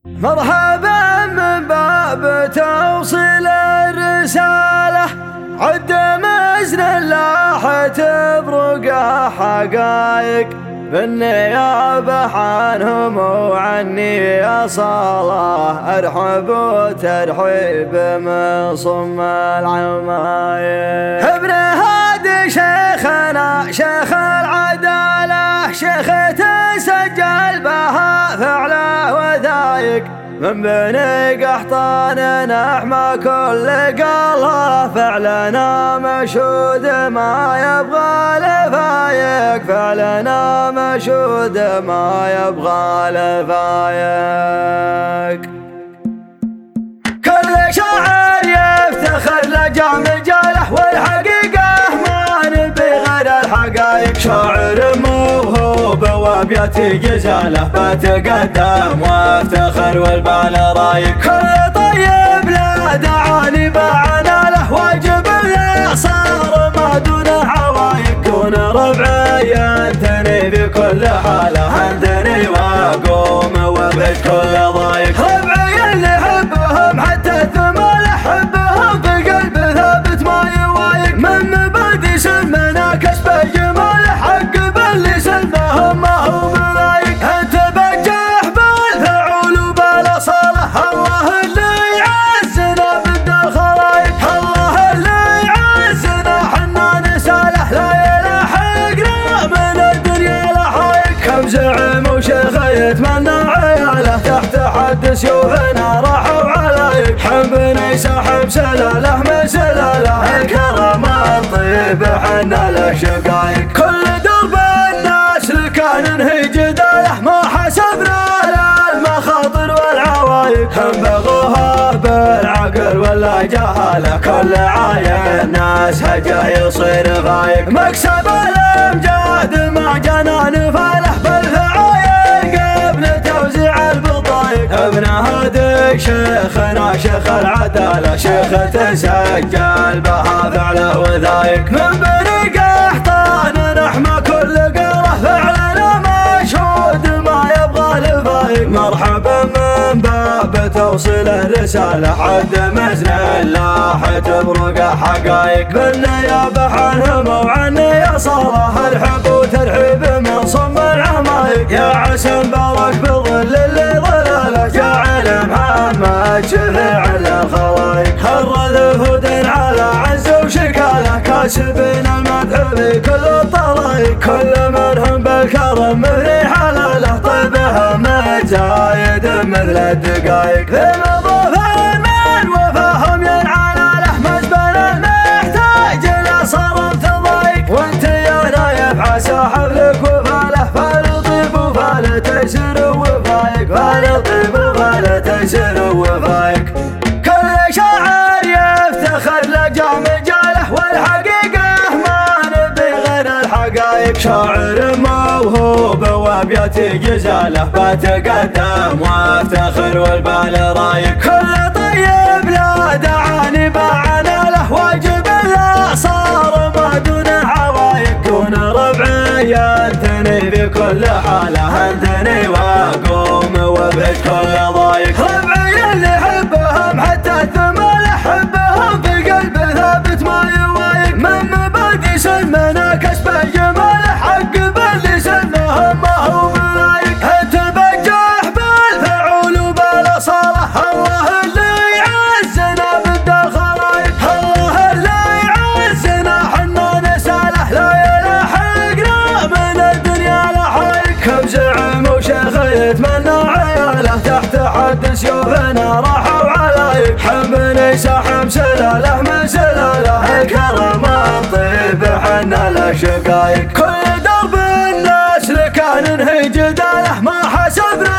مرحبا من باب توصيل الرسالة، عد مزن اللاحة تبرق حقايق، بالنيابة عنهم وعني يا صلاة، أرحب وترحيب من صم العمايل. ابن هادي شيخنا شيخ العدالة، شيخ تسجل بها فعله وثايق، من بني قحطان نحمى كل قلة، فعلنا مشهود ما يبغى لفايق، فعلنا مشهود ما يبغى لفايق. كل شاعر يفتخر لجام مجاله، والحقيقة ما نبي غير الحقايق، شاعر موهوب وابياتي جزاله، بتقدم وافتخر والبال رايق، كل طيب لا دعاني بعنا له، واجب له صار ما دون عوايق، كون ربعي انتني في كل حاله، انتني واقوم وابعد كل ضايق، ربعي اللي حبهم حتى الثمال احبهم، في قلب ثابت ما يوايق، من مبادئ سمنا كسب الجمال، حق باللي سلمهم ما هو ملايق، انت بجح بالفعول وبالاصاله، الله اللي يعزنا ضد الخلايق، الله اللي يعزنا حنا نساله، لا يلحقنا من الدنيا لحايق، كم زعم وشيخ يتمنى عياله، تحت حد سيوفنا راحوا علايق، حبنا يسحب سلاله من سلاله، الكرم الطيب حنا له شقايق، كل درب الناس لكان هي جداله، ما حسبنا للمخاطر والعوايق، هم بغوها بالعقل ولا جهاله، كل عاين ناس هجه يصير فايق، مكسب الامجاد ما جانا نفاله، بالفعايق قبل توزيع البطايق، ابن هادي شيخنا شيخ العدالة، شيخ تسجل بها فعله وثايق، من بني قحطان نحمى كل قرة، فعلنا مشهود ما يبغى لفايق، مرحبا من باب توصيل الرسالة، عد مزن اللاحة تبرق حقايق، بالنيابة عنهم وعني يا صلاة، ارحب وترحيب من صم العمايق، يا عسى مبارك بظل اللي ظلاله، جعل محمد شفيع للخلايق، هرذ هدى على عز وشكاله، كاسبين المدح في كل الطلايق، كل منهم بالكرم مثل حلاله، طيبهم متزايد مثل الدقايق، ذي مضافين من وفاهم ينعلاله، مزبل المحتاج لا صار تضايق، وانت يا نايف عسى حفلك وفاله، فالطيب وفالتيسر وفايق، فالطيب وفالتيسر وفايق، كل شاعر يفتخر لجام مجاله، والحقيقة ما نبي غير الحقايق، شاعر موهوب وابياتي جزاله، بتقدم وافتخر والبال رايق، كل طيب لا دعاني بعنا له، واجب له صار ما دون عوايق، كون ربعي انتني في كل حاله، انتني واقوم وابعد كل ضايق، ربعي اللي حبهم حتى الثمال احبهم، في قلب ثابت ما يوايق، من مبادئ سمنا كسب الجمال، حق باللي سلمهم ما هو ملايق، انت بجح بالفعول وبالاصاله، الله اللي يعزنا ضد الخلايق، الله اللي يعزنا حنا نساله، لا يلحقنا من الدنيا لحايق، كم زعم وشيخ يتمنى عياله، تحت حد سيوفنا راحوا علايق، حبنا يسحب سلاله من سلاله، الكرم الطيب حنا له شقايق، كل درب الناس لكان هي جداله، ما حسبنا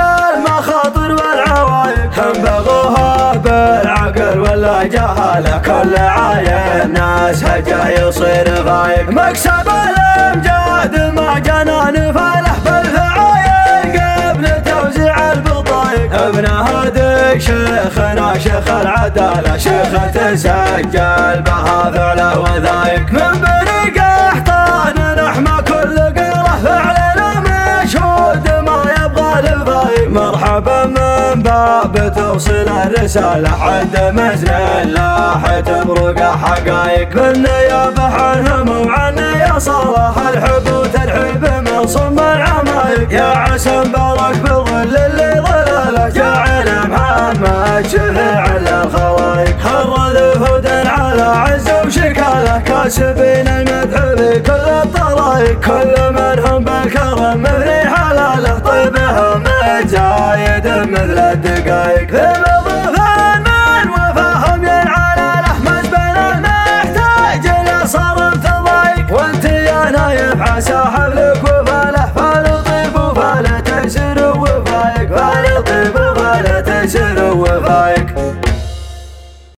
للمخاطر والعوايق، هم بغوها بالعقل ولا جهاله، كل عاين ناس هجه يصير فايق، مكسب الامجاد ما جانا نفاله، بالفعايق قبل توزيع البطايق، ابن هادي شيخنا شيخ العدالة، شيخ تسجل بها فعله وثايق، من بني قحطان نحمى كل قرة، فعلنا مشهود ما يبغى لفايق، مرحبا من باب توصيل الرسالة عد مزن لاح تبرق حقايق بالنيابة عنهم وعني يا صلاح الحب وترحيب من صم العمايق يا عسى مبارك بالظل اللي ظلاله جعل محمد شفيع للخلايق حرد هدى على عز وشكاله كاسبين المدح بكل الطلايق كل منهم بالكرم مثل حلاله طيبهم زايد مثل الدقايق بمضيفان من وفاهم ينعلى لحمة بين المحتاج اللي صار تضايق وانت يا نايف عساه